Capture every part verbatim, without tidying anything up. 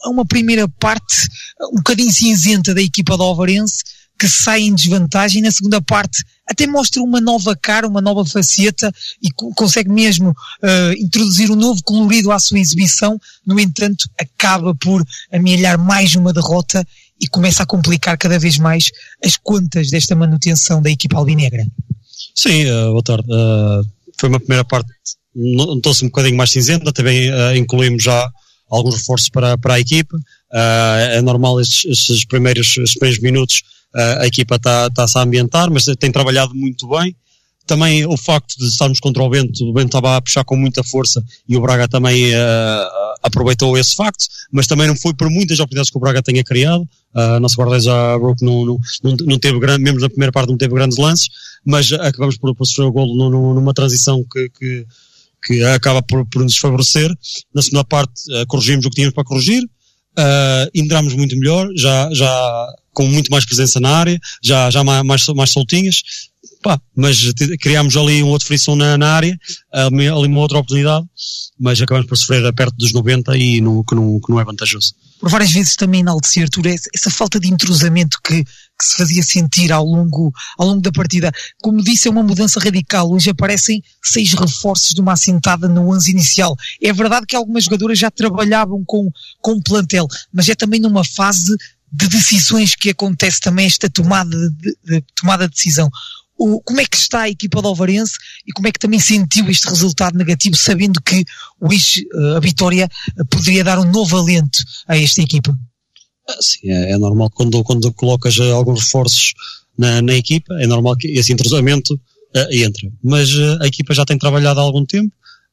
a uma primeira parte um bocadinho cinzenta da equipa do Ovarense, que sai em desvantagem, e na segunda parte até mostra uma nova cara, uma nova faceta, e co- consegue mesmo uh, introduzir um novo colorido à sua exibição. No entanto, acaba por amealhar mais uma derrota e começa a complicar cada vez mais as contas desta manutenção da equipa albinegra. Sim, uh, boa tarde. Uh, foi uma primeira parte, notou-se um bocadinho mais cinzenta, também uh, incluímos já alguns reforços para, para a equipa. Uh, é normal estes, estes primeiros, estes primeiros minutos uh, a equipa está-se a ambientar, mas tem trabalhado muito bem. Também o facto de estarmos contra o Bento, o Bento estava a puxar com muita força e o Braga também uh, aproveitou esse facto, mas também não foi por muitas oportunidades que o Braga tenha criado. Uh, a nossa guarda-redes já não, não, não, não teve grande, mesmo na primeira parte não teve grandes lances, mas acabamos por, por sofrer o golo no, no, numa transição que, que, que acaba por, por nos favorecer. Na segunda parte uh, corrigimos o que tínhamos para corrigir, uh, entramos muito melhor, já, já com muito mais presença na área, já, já mais, mais, mais soltinhas. Pá, mas criámos ali um outro frição na, na área, ali uma outra oportunidade, mas acabamos por sofrer perto dos noventa e não, que, não, que não é vantajoso. Por várias vezes também enaltecer, Artur, essa falta de entrosamento que, que se fazia sentir ao longo, ao longo da partida. Como disse, é uma mudança radical. Hoje aparecem seis reforços de uma assentada no onze inicial. É verdade que algumas jogadoras já trabalhavam com, com o plantel, mas é também numa fase de decisões que acontece também esta tomada de, de, tomada de decisão. O, como é que está a equipa do Ovarense e como é que também sentiu este resultado negativo, sabendo que hoje a vitória poderia dar um novo alento a esta equipa? Sim, é, é normal quando, quando colocas alguns reforços na, na equipa, é normal que esse entrosamento uh, entre, mas uh, a equipa já tem trabalhado há algum tempo,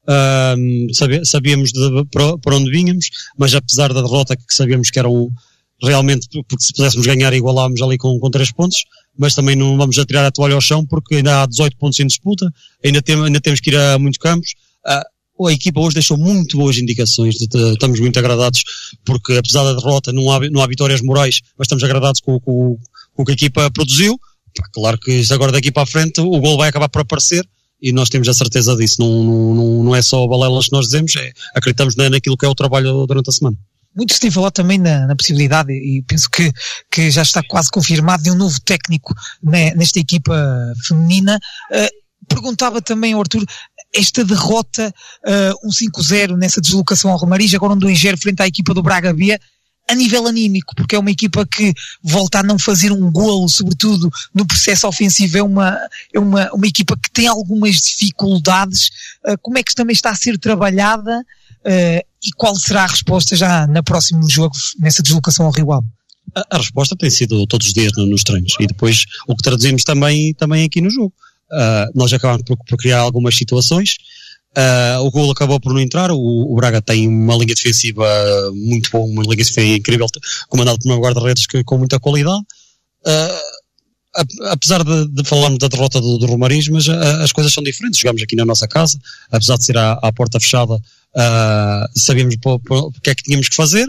uh, sabe, sabíamos de, para, para onde vínhamos, mas apesar da derrota que sabíamos que era um realmente, porque se pudéssemos ganhar igualámos ali com, com três pontos, mas também não vamos atirar a toalha ao chão porque ainda há dezoito pontos em disputa, ainda, tem, ainda temos que ir a muitos campos. Uh, a equipa hoje deixou muito boas indicações, de, de, estamos muito agradados porque apesar da derrota não há, não há vitórias morais, mas estamos agradados com, com, com o que a equipa produziu. Claro que isto agora daqui para a frente o gol vai acabar por aparecer e nós temos a certeza disso, não, não, não é só balelas que nós dizemos, é, acreditamos naquilo que é o trabalho durante a semana. Muito se tem falado também na, na possibilidade, e penso que, que já está quase confirmado, de um novo técnico né, nesta equipa feminina. Uh, perguntava também ao Artur, esta derrota, uh, um cinco zero nessa deslocação ao Romariz, agora um dois zero frente à equipa do Braga B, a nível anímico, porque é uma equipa que volta a não fazer um golo, sobretudo no processo ofensivo, é uma, é uma, uma equipa que tem algumas dificuldades. Uh, como é que também está a ser trabalhada? Uh, e qual será a resposta já no próximo jogo, nessa deslocação ao Rio Ave? A, a resposta tem sido todos os dias no, nos treinos e depois o que traduzimos também, também aqui no jogo. Uh, nós acabamos por, por criar algumas situações, uh, o golo acabou por não entrar, o, o Braga tem uma linha defensiva muito boa, uma linha defensiva incrível, comandada por um guarda-redes que, com muita qualidade. Uh, apesar de, de falarmos da derrota do, do Romariz, mas uh, as coisas são diferentes. Jogamos aqui na nossa casa, apesar de ser à, à porta fechada, uh, sabíamos o que é que tínhamos que fazer.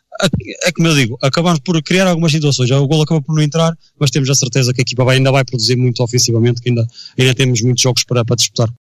É como eu digo, acabamos por criar algumas situações, o golo acabou por não entrar, mas temos a certeza que a equipa vai, ainda vai produzir muito ofensivamente, que ainda, ainda temos muitos jogos para, para disputar.